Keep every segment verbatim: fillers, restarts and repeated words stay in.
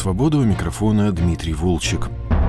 Свобода», у микрофона Дмитрий Волчек.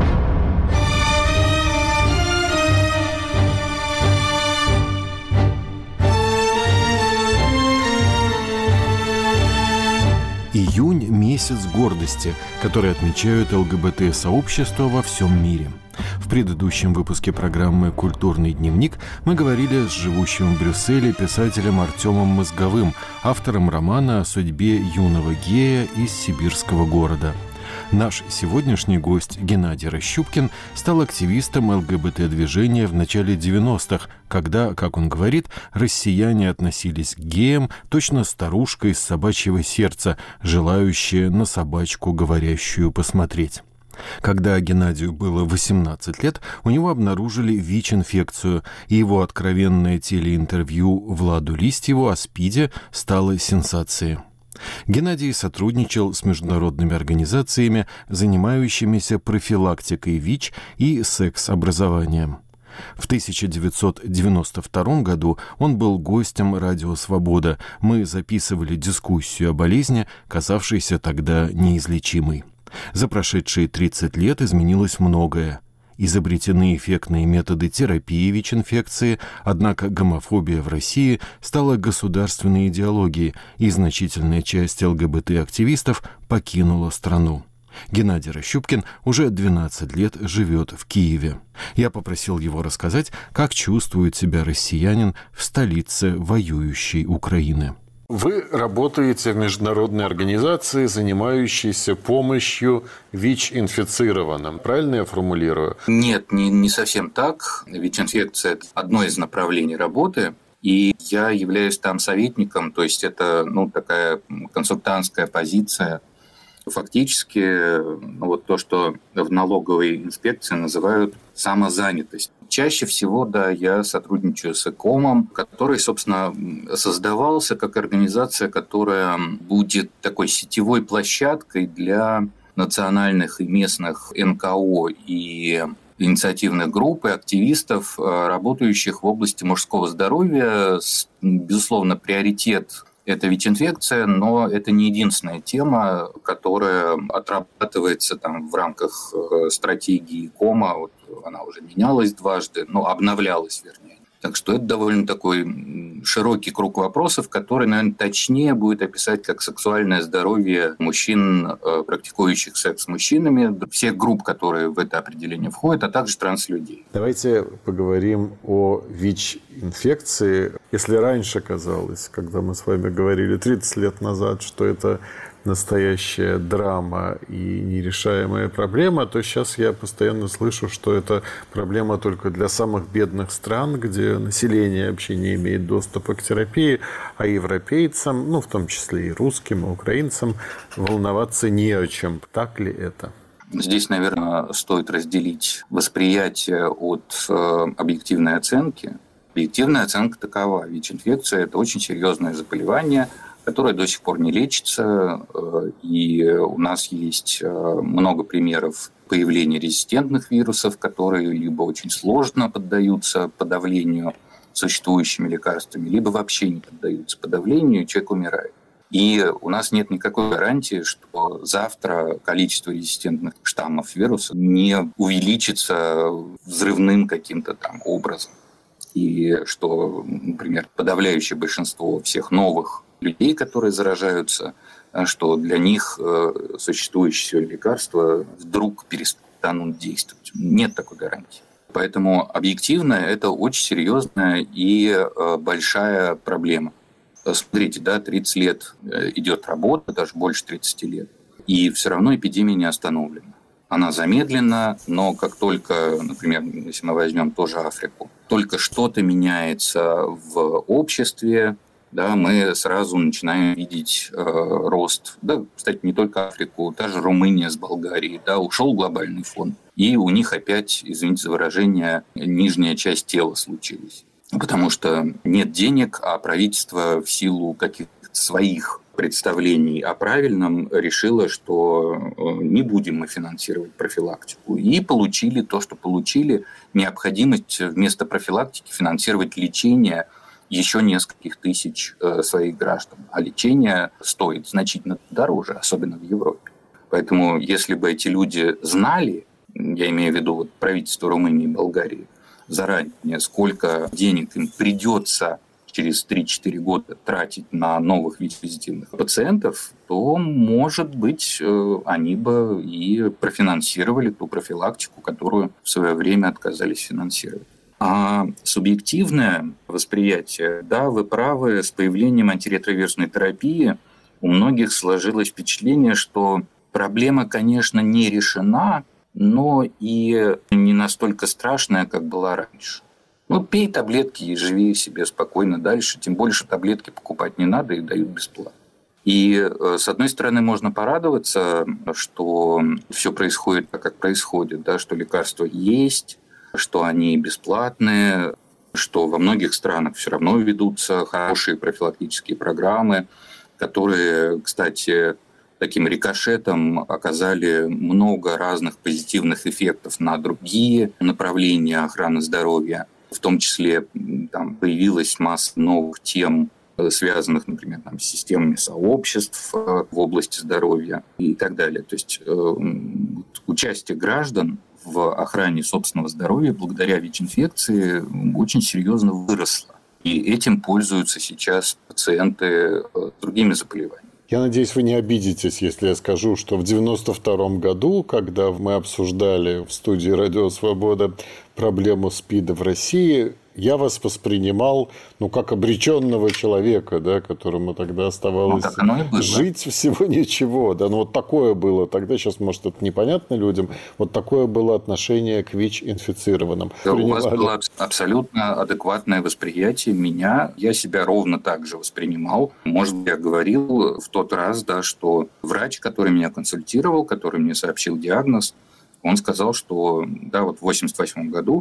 Июнь – месяц гордости, который отмечают ЛГБТ-сообщество во всем мире. В предыдущем выпуске программы «Культурный дневник» мы говорили с живущим в Брюсселе писателем Артемом Мозговым, автором романа о судьбе юного гея из сибирского города. Наш сегодняшний гость Геннадий Рощупкин стал активистом ЛГБТ-движения в начале девяностых, когда, как он говорит, россияне относились к геям точно старушка из собачьего сердца, желающая на собачку говорящую посмотреть. Когда Геннадию было восемнадцать лет, у него обнаружили ВИЧ-инфекцию, и его откровенное телеинтервью Владу Листьеву о СПИДе стало сенсацией. Геннадий сотрудничал с международными организациями, занимающимися профилактикой ВИЧ и секс-образованием. В тысяча девятьсот девяносто втором году он был гостем «Радио Свобода». Мы записывали дискуссию о болезни, казавшейся тогда неизлечимой. За прошедшие тридцать лет изменилось многое. Изобретены эффектные методы терапии ВИЧ-инфекции, однако гомофобия в России стала государственной идеологией, и значительная часть ЛГБТ-активистов покинула страну. Геннадий Рощупкин уже двенадцать лет живет в Киеве. Я попросил его рассказать, как чувствует себя россиянин в столице воюющей Украины. Вы работаете в международной организации, занимающейся помощью ВИЧ-инфицированным. Правильно я формулирую? Нет, не, не совсем так. ВИЧ-инфекция – это одно из направлений работы. И я являюсь там советником, то есть это ну, такая консультантская позиция. Фактически ну, вот то, что в налоговой инспекции называют самозанятость. Чаще всего, да, я сотрудничаю с ИКОМом, который, собственно, создавался как организация, которая будет такой сетевой площадкой для национальных и местных эн ка о и инициативных групп и активистов, работающих в области мужского здоровья. Безусловно, приоритет – это ВИЧ-инфекция, но это не единственная тема, которая отрабатывается там в рамках стратегии ИКОМа. Вот она уже менялась дважды, ну, обновлялась, вернее. Так что это довольно такой широкий круг вопросов, который, наверное, точнее будет описать как сексуальное здоровье мужчин, практикующих секс с мужчинами, всех групп, которые в это определение входят, а также транслюдей. Давайте поговорим о ВИЧ-инфекции. Если раньше казалось, когда мы с вами говорили тридцать лет назад, что это настоящая драма и нерешаемая проблема, то сейчас я постоянно слышу, что это проблема только для самых бедных стран, где население вообще не имеет доступа к терапии, а европейцам, ну, в том числе и русским, и украинцам, волноваться не о чем. Так ли это? Здесь, наверное, стоит разделить восприятие от э, объективной оценки. Объективная оценка такова. ВИЧ-инфекция – это очень серьезное заболевание, которая до сих пор не лечится, и у нас есть много примеров появления резистентных вирусов, которые либо очень сложно поддаются подавлению существующими лекарствами, либо вообще не поддаются подавлению, и человек умирает. И у нас нет никакой гарантии, что завтра количество резистентных штаммов вируса не увеличится взрывным каким-то там образом. И что, например, подавляющее большинство всех новых людей, которые заражаются, что для них существующие лекарства вдруг перестанут действовать. Нет такой гарантии. Поэтому объективно это очень серьезная и большая проблема. Смотрите, да, тридцать лет идет работа, даже больше тридцати лет, и все равно эпидемия не остановлена. Она замедлена, но как только, например, если мы возьмем тоже Африку, только что-то меняется в обществе, да, мы сразу начинаем видеть э, рост. Да, кстати, не только Африку, та же Румыния с Болгарией, да, ушел глобальный фон. И у них опять, извините за выражение, нижняя часть тела случилась. Потому что нет денег, а правительство в силу каких-то своих представлений о правильном решило, что не будем мы финансировать профилактику. И получили то, что получили, необходимость вместо профилактики финансировать лечение еще нескольких тысяч своих граждан. А лечение стоит значительно дороже, особенно в Европе. Поэтому если бы эти люди знали, я имею в виду вот правительство Румынии и Болгарии, заранее, сколько денег им придется через три-четыре года тратить на новых ВИЧ-позитивных пациентов, то, может быть, они бы и профинансировали ту профилактику, которую в свое время отказались финансировать. А субъективное восприятие, да, вы правы, с появлением антиретровирусной терапии у многих сложилось впечатление, что проблема, конечно, не решена, но и не настолько страшная, как была раньше. Ну, пей таблетки и живи себе спокойно дальше, тем больше таблетки покупать не надо, их дают бесплатно. И, с одной стороны, можно порадоваться, что все происходит так, как происходит, да, что лекарства есть, что они бесплатные, что во многих странах все равно ведутся хорошие профилактические программы, которые, кстати, таким рикошетом оказали много разных позитивных эффектов на другие направления охраны здоровья. В том числе там появилась масса новых тем, связанных, например, там, с системами сообществ в области здоровья и так далее. То есть э, участие граждан в охране собственного здоровья благодаря ВИЧ-инфекции очень серьезно выросло. И этим пользуются сейчас пациенты с другими заболеваниями. Я надеюсь, вы не обидитесь, если я скажу, что в девяносто втором году, когда мы обсуждали в студии «Радио Свобода» проблему СПИДа в России, я вас воспринимал, ну, как обреченного человека, да, которому тогда оставалось ну, жить всего ничего. Да, ну, вот такое было тогда, сейчас, может, это непонятно людям, вот такое было отношение к ВИЧ-инфицированным. Да, у вас было абсолютно адекватное восприятие меня. Я себя ровно так же воспринимал. Может быть, я говорил в тот раз, да, что врач, который меня консультировал, который мне сообщил диагноз, он сказал, что да, вот в восемьдесят восьмом году,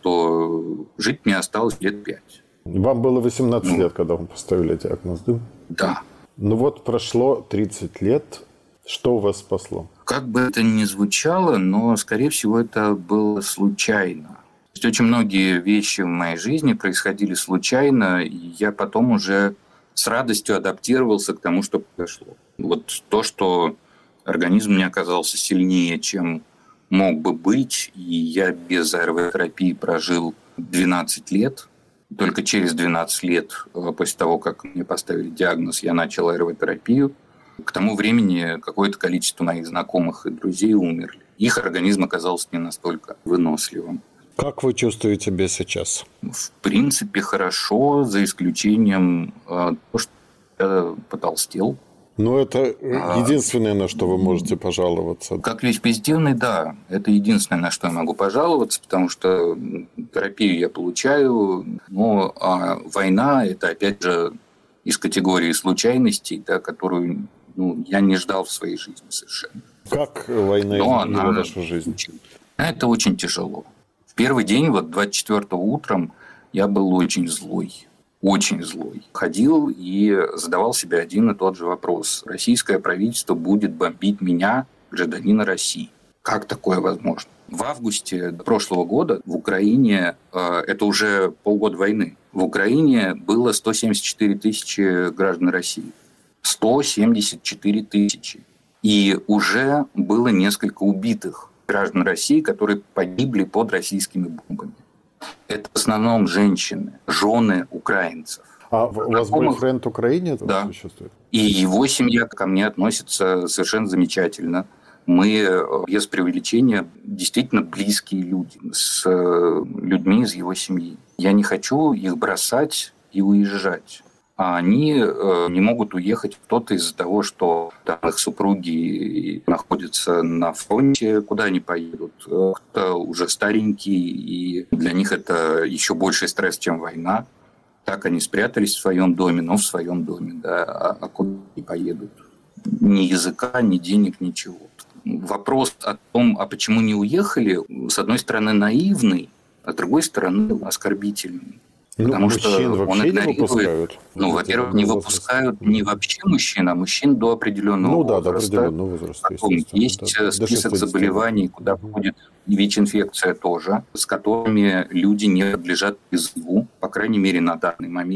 что жить мне осталось лет пять. Вам было восемнадцать ну, лет, когда вам поставили диагноз, да? Да. Ну вот прошло тридцать лет. Что у вас спасло? Как бы это ни звучало, но, скорее всего, это было случайно. То есть очень многие вещи в моей жизни происходили случайно, и я потом уже с радостью адаптировался к тому, что произошло. Вот то, что организм не оказался сильнее, чем мог бы быть, и я без АРВ-терапии прожил двенадцать лет. Только через двенадцать лет после того, как мне поставили диагноз, я начал АРВ-терапию. К тому времени какое-то количество моих знакомых и друзей умерли. Их организм оказался не настолько выносливым. Как вы чувствуете себя сейчас? В принципе, хорошо, за исключением того, что я потолстел. Ну, это единственное, на что вы можете пожаловаться. Как ВИЧ-позитивный, да. Это единственное, на что я могу пожаловаться, потому что терапию я получаю, но а война – это, опять же, из категории случайностей, да, которую ну, я не ждал в своей жизни совершенно. Как война но изменила она... вашу жизнь? Это очень тяжело. В первый день, вот двадцать четвёртого утром, я был очень злой. Очень злой. Ходил и задавал себе один и тот же вопрос. Российское правительство будет бомбить меня, гражданина России. Как такое возможно? В августе прошлого года в Украине, это уже полгода войны, в Украине было сто семьдесят четыре тысячи граждан России. сто семьдесят четыре тысячи. И уже было несколько убитых граждан России, которые погибли под российскими бомбами. Это в основном женщины, жены украинцев. А у вас бойфренд в Украине? Да. Существует? И его семья ко мне относится совершенно замечательно. Мы, без преувеличения, действительно близкие люди с людьми из его семьи. Я не хочу их бросать и уезжать. А они не могут уехать. Кто-то из-за того, что там, их супруги находятся на фронте, куда они поедут. Кто-то уже старенький, и для них это еще больший стресс, чем война. Так они спрятались в своем доме, но в своем доме, да, а куда они поедут? Ни языка, ни денег, ничего. Вопрос о том, а почему не уехали, с одной стороны, наивный, а с другой стороны, оскорбительный. Ну, потому мужчин что он вообще игнорирует. Не выпускают. Ну, во-первых, не выпускают не вообще мужчин, а мужчин до определенного ну, да, возраста. До определенного возраста. Потом есть да, список заболеваний, куда mm-hmm. входит ВИЧ-инфекция тоже, с которыми люди не подлежат призыву, по крайней мере, на данный момент.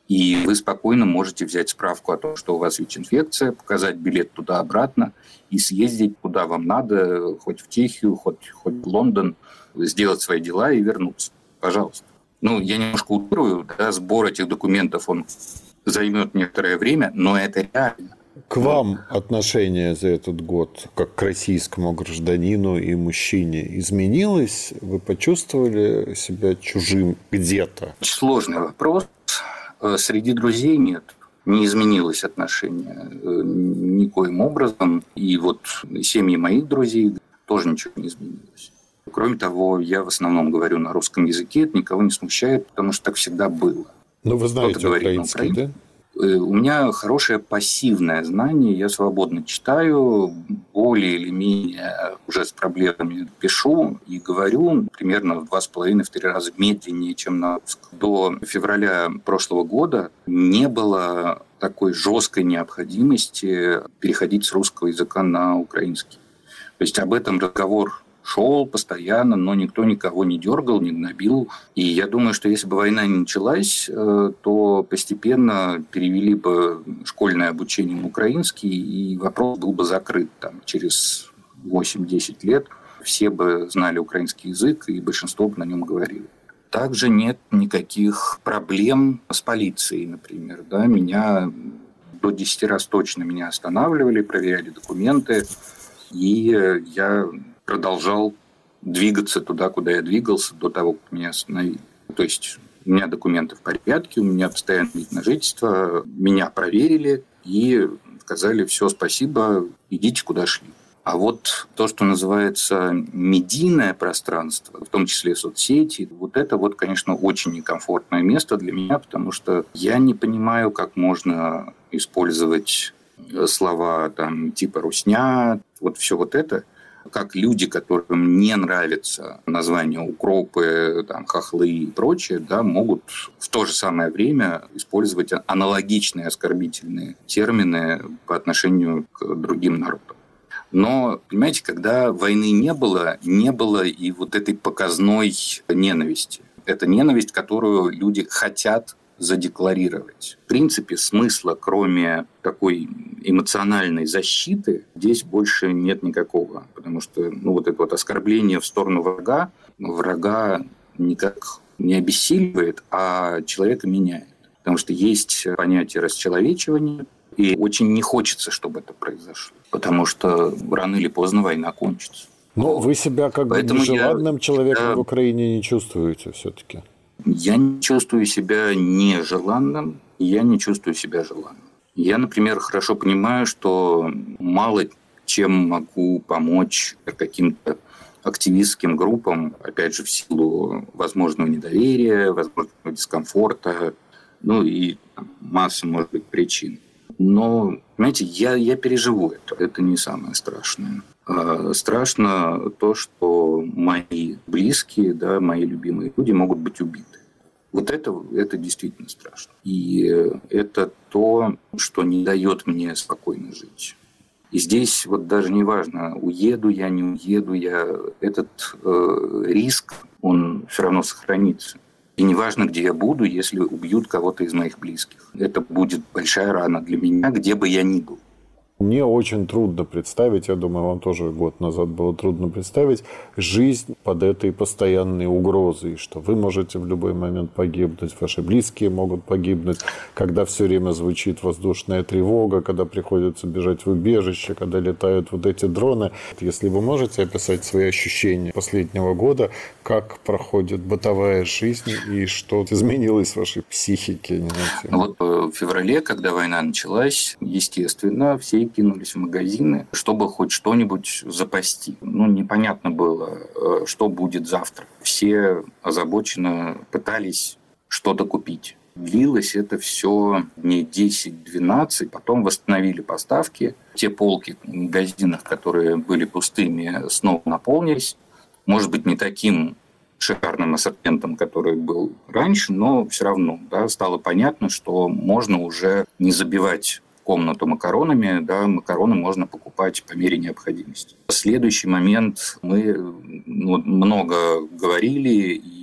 И вы спокойно можете взять справку о том, что у вас ВИЧ-инфекция, показать билет туда-обратно и съездить куда вам надо, хоть в Чехию, хоть, хоть в Лондон, сделать свои дела и вернуться. Пожалуйста. Ну, я немножко утрирую, да, сбор этих документов, он займет некоторое время, но это реально. К вам отношение за этот год, как к российскому гражданину и мужчине, изменилось? Вы почувствовали себя чужим где-то? Очень сложный вопрос. Среди друзей нет. Не изменилось отношение никоим образом. И вот семьи моих друзей тоже ничего не изменилось. Кроме того, я в основном говорю на русском языке, это никого не смущает, потому что так всегда было. Ну, вы знаете украинский, да? У меня хорошее пассивное знание, я свободно читаю, более или менее уже с проблемами пишу и говорю примерно в два с половиной, в три раза медленнее, чем на русском. До февраля прошлого года не было такой жесткой необходимости переходить с русского языка на украинский. То есть об этом разговор шел постоянно, но никто никого не дергал, не гнобил. И я думаю, что если бы война не началась, то постепенно перевели бы школьное обучение на украинский, и вопрос был бы закрыт там, через восемь-десять лет. Все бы знали украинский язык, и большинство бы на нем говорили. Также нет никаких проблем с полицией, например. Да? Меня до десяти раз точно меня останавливали, проверяли документы, и я продолжал двигаться туда, куда я двигался до того, как меня остановили. То есть у меня документы в порядке, у меня постоянный вид на жительство, меня проверили и сказали: все, спасибо, идите куда шли. А вот то, что называется медийное пространство, в том числе соцсети, вот это вот, конечно, очень некомфортное место для меня, потому что я не понимаю, как можно использовать слова там, типа «русня», вот все вот это, как люди, которым не нравится название укропы, там, хохлы и прочее, да, могут в то же самое время использовать аналогичные оскорбительные термины по отношению к другим народам. Но, понимаете, когда войны не было, не было и вот этой показной ненависти. Это ненависть, которую люди хотят задекларировать. В принципе, смысла, кроме такой эмоциональной защиты, здесь больше нет никакого. Потому что ну, вот это вот оскорбление в сторону врага, врага никак не обессиливает, а человека меняет. Потому что есть понятие расчеловечивания, и очень не хочется, чтобы это произошло. Потому что рано или поздно война кончится. Но вы себя как бы нежеланным я... человеком я... в Украине не чувствуете все-таки? Я не чувствую себя нежеланным, я не чувствую себя желанным. Я, например, хорошо понимаю, что мало чем могу помочь каким-то активистским группам, опять же, в силу возможного недоверия, возможного дискомфорта, ну и там, масса, может быть, причин. Но, понимаете, я, я переживу это. Это не самое страшное. А страшно то, что мои близкие, да, мои любимые люди могут быть убиты. Вот это, это действительно страшно. И это то, что не дает мне спокойно жить. И здесь вот даже не важно, уеду я, не уеду я, этот э, риск, он все равно сохранится. И неважно, где я буду, если убьют кого-то из моих близких. Это будет большая рана для меня, где бы я ни был. Мне очень трудно представить, я думаю, вам тоже год назад было трудно представить, жизнь под этой постоянной угрозой, что вы можете в любой момент погибнуть, ваши близкие могут погибнуть, когда все время звучит воздушная тревога, когда приходится бежать в убежище, когда летают вот эти дроны. Если вы можете описать свои ощущения последнего года, как проходит бытовая жизнь и что изменилось в вашей психике? Вот в феврале, когда война началась, естественно, все кинулись в магазины, чтобы хоть что-нибудь запасти. Ну, непонятно было, что будет завтра. Все озабоченно пытались что-то купить. Длилось это все дней десять-двенадцать, потом восстановили поставки. Те полки в магазинах, которые были пустыми, снова наполнились. Может быть, не таким шикарным ассортиментом, который был раньше, но все равно да, стало понятно, что можно уже не забивать комнату макаронами, да, макароны можно покупать по мере необходимости. В следующий момент мы ну, много говорили и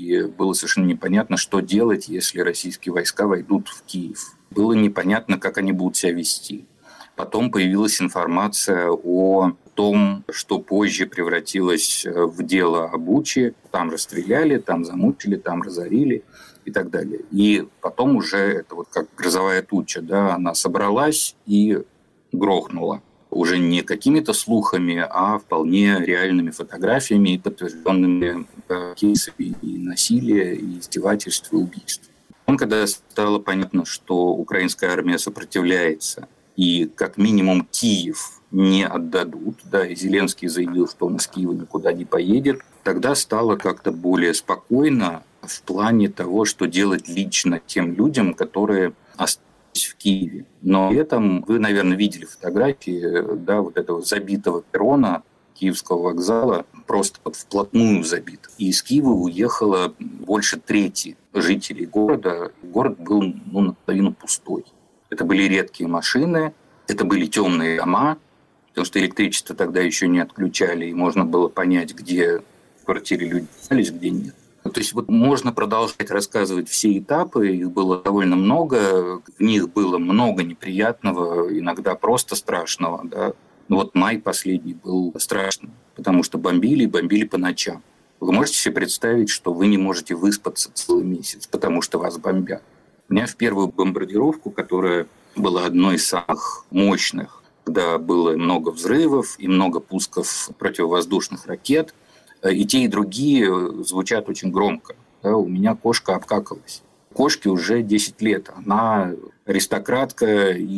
и было совершенно непонятно, что делать, если российские войска войдут в Киев. Было непонятно, как они будут себя вести. Потом появилась информация о том, что позже превратилось в дело о Буче. Там расстреляли, там замучили, там разорили и так далее. И потом уже это вот как грозовая туча, да, она собралась и грохнула. Уже не какими-то слухами, а вполне реальными фотографиями и подтвержденными кейсами и насилия, и издевательств, и убийств. Потом, когда стало понятно, что украинская армия сопротивляется, и как минимум Киев не отдадут, да, и Зеленский заявил, что он из Киева никуда не поедет, тогда стало как-то более спокойно в плане того, что делать лично тем людям, которые остались в Киеве. Но при этом вы, наверное, видели фотографии, да, вот этого забитого перрона Киевского вокзала, просто вот вплотную забит. И из Киева уехало больше трети жителей города. Город был, ну, наполовину пустой. Это были редкие машины, это были темные дома, потому что электричество тогда еще не отключали, и можно было понять, где в квартире люди остались, где нет. То есть вот можно продолжать рассказывать все этапы, их было довольно много, в них было много неприятного, иногда просто страшного. Да. Но вот май последний был страшным, потому что бомбили и бомбили по ночам. Вы можете себе представить, что вы не можете выспаться целый месяц, потому что вас бомбят. У меня в первую бомбардировку, которая была одной из самых мощных, когда было много взрывов и много пусков противовоздушных ракет, и те, и другие звучат очень громко. Да, у меня кошка обкакалась. Кошке уже десять лет. Она аристократка, и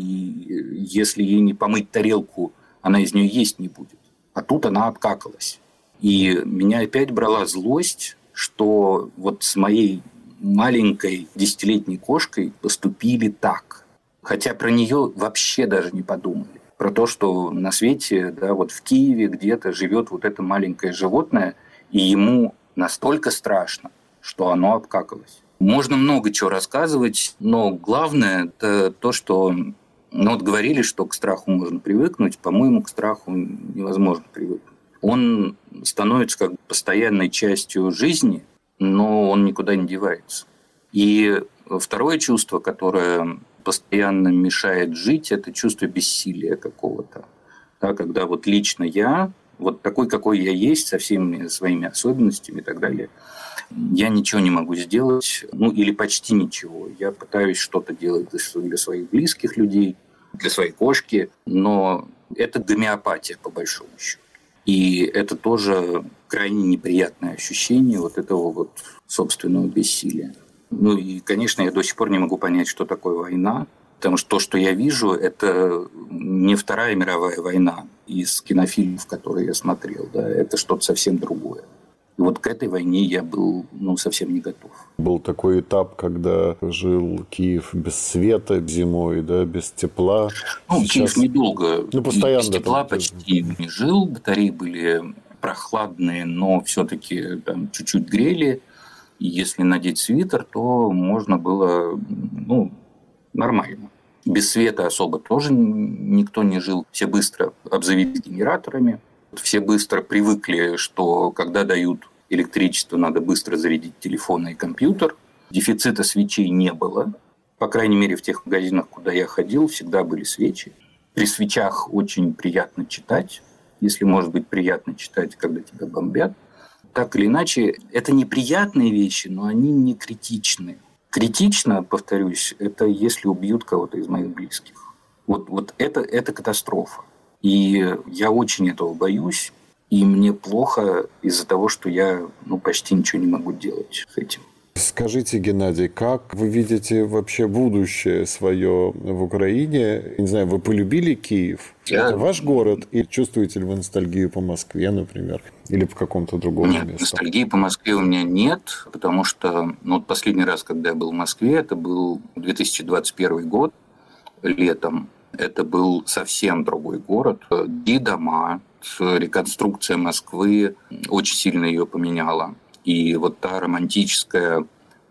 если ей не помыть тарелку, она из нее есть не будет. А тут она обкакалась. И меня опять брала злость, что вот с моей маленькой десятилетней кошкой поступили так. Хотя про нее вообще даже не подумали. Про то, что на свете, да, вот в Киеве где-то живет вот это маленькое животное, и ему настолько страшно, что оно обкакалось. Можно много чего рассказывать, но главное – это то, что… Ну, вот говорили, что к страху можно привыкнуть. По-моему, к страху невозможно привыкнуть. Он становится как бы постоянной частью жизни, но он никуда не девается. И второе чувство, которое постоянно мешает жить, это чувство бессилия какого-то. Да, когда вот лично я, вот такой, какой я есть, со всеми своими особенностями и так далее, я ничего не могу сделать, ну или почти ничего. Я пытаюсь что-то делать для своих близких людей, для своей кошки, но это гомеопатия, по большому счету. И это тоже крайне неприятное ощущение вот этого вот собственного бессилия. Ну и, конечно, я до сих пор не могу понять, что такое война, потому что то, что я вижу, это не Вторая мировая война из кинофильмов, которые я смотрел, да, это что-то совсем другое. И вот к этой войне я был, ну, совсем не готов. Был такой этап, когда жил Киев без света зимой, да, без тепла. Ну, Сейчас... Киев недолго ну, постоянно без тепла там... почти не жил. Батареи были прохладные, но все-таки там чуть-чуть грели. И если надеть свитер, то можно было, ну, нормально. Без света особо тоже никто не жил. Все быстро обзавелись генераторами. Все быстро привыкли, что когда дают электричество, надо быстро зарядить телефон и компьютер. Дефицита свечей не было. По крайней мере, в тех магазинах, куда я ходил, всегда были свечи. При свечах очень приятно читать, если может быть приятно читать, когда тебя бомбят. Так или иначе, это неприятные вещи, но они не критичные. Критично, повторюсь, это если убьют кого-то из моих близких. Вот, вот это, это катастрофа. И я очень этого боюсь, и мне плохо из-за того, что я, ну, почти ничего не могу делать с этим. Скажите, Геннадий, как вы видите вообще будущее свое в Украине? Не знаю, вы полюбили Киев? Я... Это ваш город? И чувствуете ли вы ностальгию по Москве, например? Или по какому-то другому нет, месту? Ностальгии по Москве у меня нет, потому что ну, вот последний раз, когда я был в Москве, это был две тысячи двадцать первый год, летом. Это был совсем другой город. И дома, реконструкция Москвы очень сильно ее поменяла. И вот та романтическая,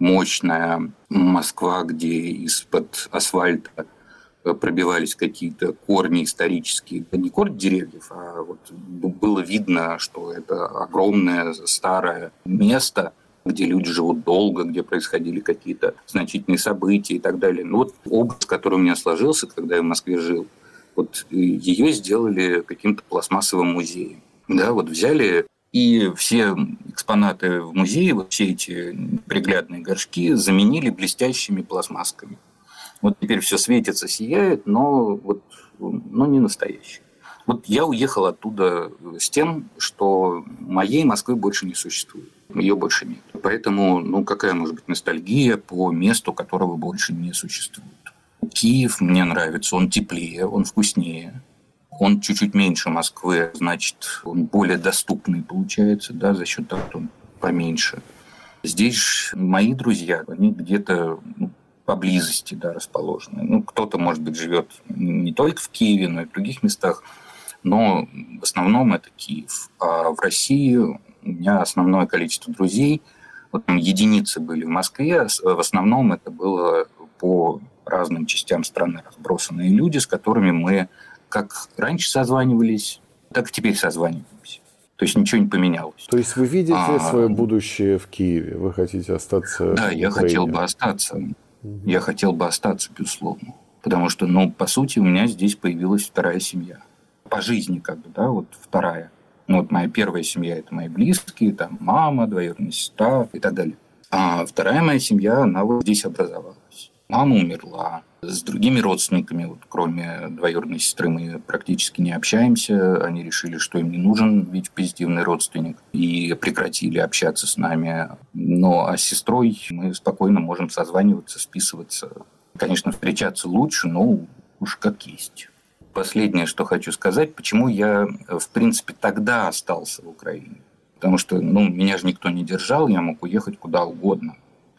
мощная Москва, где из-под асфальта пробивались какие-то корни исторические, не корни деревьев, а вот было видно, что это огромное старое место, где люди живут долго, где происходили какие-то значительные события и так далее. Ну, вот образ, который у меня сложился, когда я в Москве жил, вот ее сделали каким-то пластмассовым музеем. Да, вот взяли и все экспонаты в музее, вот все эти приглядные горшки заменили блестящими пластмассками. Вот теперь все светится, сияет, но, вот, но не настоящее. Вот я уехал оттуда с тем, что моей Москвы больше не существует. Ее больше нет. Поэтому, ну, какая может быть ностальгия по месту, которого больше не существует? Киев мне нравится, он теплее, он вкуснее. Он чуть-чуть меньше Москвы, значит, он более доступный получается, да, за счет того, что он поменьше. Здесь мои друзья, они где-то, ну, поблизости, да, расположены. Ну, кто-то, может быть, живет не только в Киеве, но и в других местах, но в основном это Киев. А в России у меня основное количество друзей, вот там единицы были в Москве, в основном это было по разным частям страны разбросанные люди, с которыми мы как раньше созванивались, так и теперь созваниваемся. То есть ничего не поменялось. То есть вы видите а, свое будущее в Киеве? Вы хотите остаться Да, в я Украине? хотел бы остаться. Угу. Я хотел бы остаться, безусловно. Потому что, ну, по сути, у меня здесь появилась вторая семья. По жизни, как бы, да, вот вторая. Ну, вот моя первая семья – это мои близкие, там мама, двоюродная сестра и так далее. А вторая моя семья, она вот здесь образовалась. Мама умерла. С другими родственниками, вот, кроме двоюродной сестры, мы практически не общаемся. Они решили, что им не нужен ВИЧ-позитивный родственник, и прекратили общаться с нами. Ну, а с сестрой мы спокойно можем созваниваться, списываться. Конечно, встречаться лучше, но уж как есть. Последнее, что хочу сказать, почему я, в принципе, тогда остался в Украине. Потому что, ну, меня же никто не держал, я мог уехать куда угодно.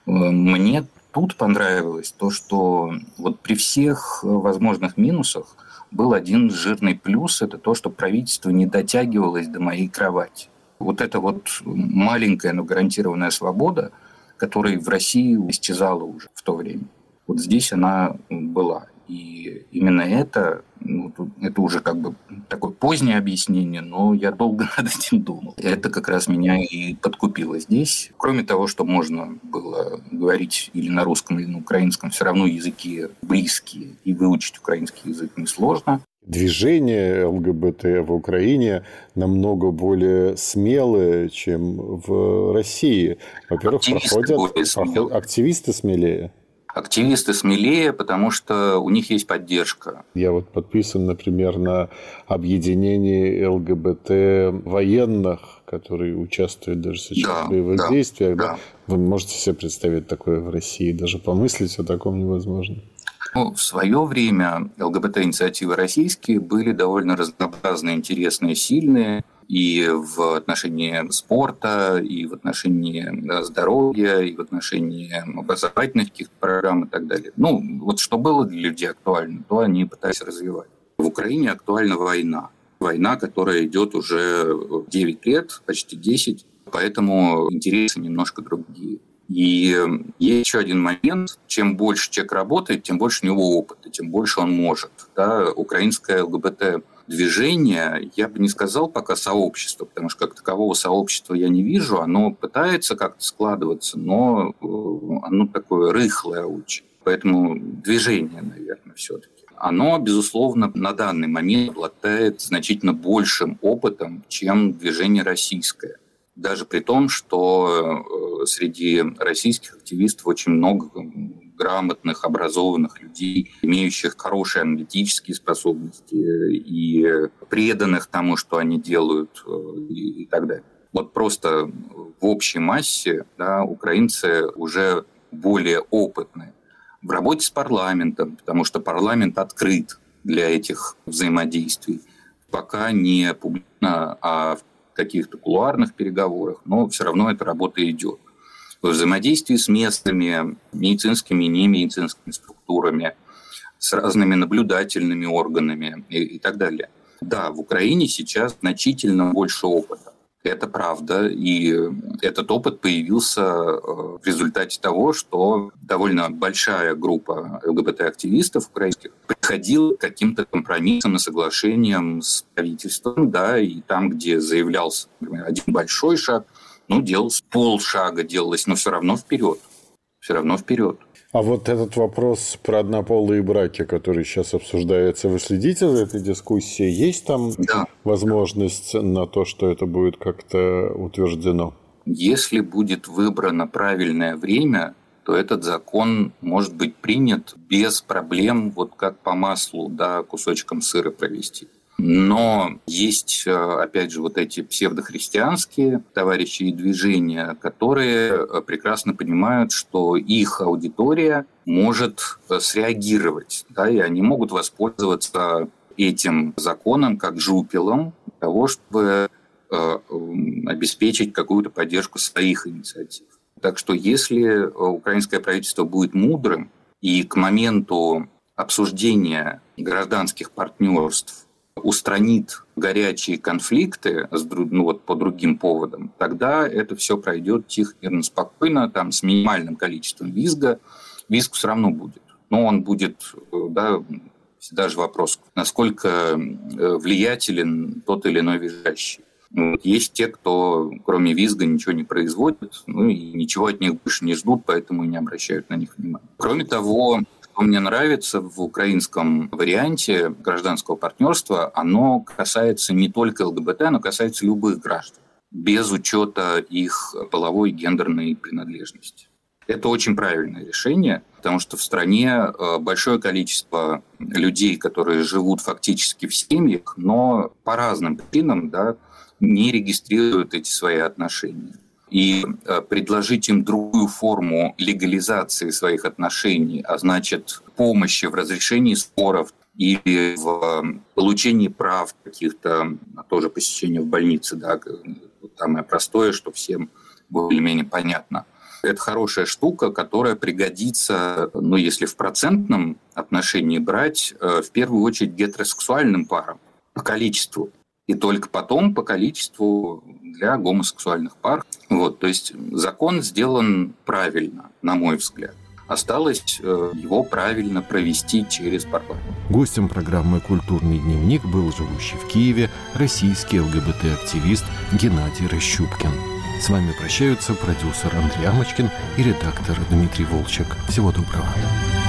Мне тут понравилось то, что вот при всех возможных минусах был один жирный плюс – это то, что правительство не дотягивалось до моей кровати. Вот эта вот маленькая, но гарантированная свобода, которая в России исчезала уже в то время. Вот здесь она была. И именно это, ну, это уже как бы такое позднее объяснение, но я долго над этим думал. Это как раз меня и подкупило здесь. Кроме того, что можно было говорить или на русском, или на украинском, все равно языки близкие, и выучить украинский язык несложно. Движение ЛГБТ в Украине намного более смелое, чем в России. Во-первых, проходят, проходят активисты смелее. Активисты смелее, потому что у них есть поддержка. Я вот подписан, например, на объединение ЛГБТ военных, которые участвуют даже сейчас да, в боевых да, действиях. Да. Да? Вы можете себе представить такое в России? Даже помыслить о таком невозможно. Ну, в свое время ЛГБТ-инициативы российские были довольно разнообразные, интересные, сильные. И в отношении спорта, и в отношении здоровья, и в отношении образовательных каких-то программ и так далее. Ну, вот что было для людей актуально, то они пытались развивать. В Украине актуальна война. Война, которая идет уже девять лет, почти десять, поэтому интересы немножко другие. И есть еще один момент. Чем больше человек работает, тем больше у него опыта, тем больше он может. Да? Украинское ЛГБТ-движение, я бы не сказал пока сообщество, потому что как такового сообщества я не вижу. Оно пытается как-то складываться, но оно такое рыхлое очень. Поэтому движение, наверное, все-таки. Оно, безусловно, на данный момент обладает значительно большим опытом, чем движение российское. Даже при том, что среди российских активистов очень много грамотных, образованных людей, имеющих хорошие аналитические способности и преданных тому, что они делают, и, и так далее. Вот просто в общей массе, да, украинцы уже более опытны в работе с парламентом, потому что парламент открыт для этих взаимодействий. Пока не публично, а в каких-то кулуарных переговорах, но все равно эта работа идет. В взаимодействии с местными медицинскими и немедицинскими структурами, с разными наблюдательными органами и, и так далее. Да, в Украине сейчас значительно больше опыта. Это правда, и этот опыт появился в результате того, что довольно большая группа ЛГБТ-активистов украинских приходила к каким-то компромиссам и соглашениям с правительством, да, и там, где заявлялся, например, один большой шаг, Ну, делалось полшага, делалось, но все равно вперед. Все равно вперед. А вот этот вопрос про однополые браки, который сейчас обсуждается, вы следите за этой дискуссией? Есть там да. возможность на то, что это будет как-то утверждено? Если будет выбрано правильное время, то этот закон может быть принят без проблем, вот как по маслу, да, кусочком сыра провести. Но есть, опять же, вот эти псевдохристианские товарищи и движения, которые прекрасно понимают, что их аудитория может среагировать, да, и они могут воспользоваться этим законом как жупелом для того, чтобы обеспечить какую-то поддержку своих инициатив. Так что если украинское правительство будет мудрым и к моменту обсуждения гражданских партнерств устранит горячие конфликты ну, вот, по другим поводам, тогда это все пройдет тихо, мирно, спокойно, там, с минимальным количеством визга. Визг все равно будет. Но он будет, да, всегда же вопрос, насколько влиятелен тот или иной визжащий. Вот. Есть те, кто кроме визга ничего не производит, ну и ничего от них больше не ждут, поэтому и не обращают на них внимания. Кроме того, что мне нравится в украинском варианте гражданского партнерства, оно касается не только ЛГБТ, оно касается любых граждан, без учета их половой и гендерной принадлежности. Это очень правильное решение, потому что в стране большое количество людей, которые живут фактически в семьях, но по разным причинам, да, не регистрируют эти свои отношения. И предложить им другую форму легализации своих отношений, а значит, помощи в разрешении споров или в получении прав каких-то, тоже посещения в больнице, да, самое простое, что всем более-менее понятно. Это хорошая штука, которая пригодится, ну, если в процентном отношении брать, в первую очередь гетеросексуальным парам по количеству. И только потом по количеству для гомосексуальных пар. Вот, то есть закон сделан правильно, на мой взгляд. Осталось его правильно провести через парламент. Гостем программы «Культурный дневник» был живущий в Киеве российский ЛГБТ-активист Геннадий Рощупкин. С вами прощаются продюсер Андрей Амочкин и редактор Дмитрий Волчек. Всего доброго.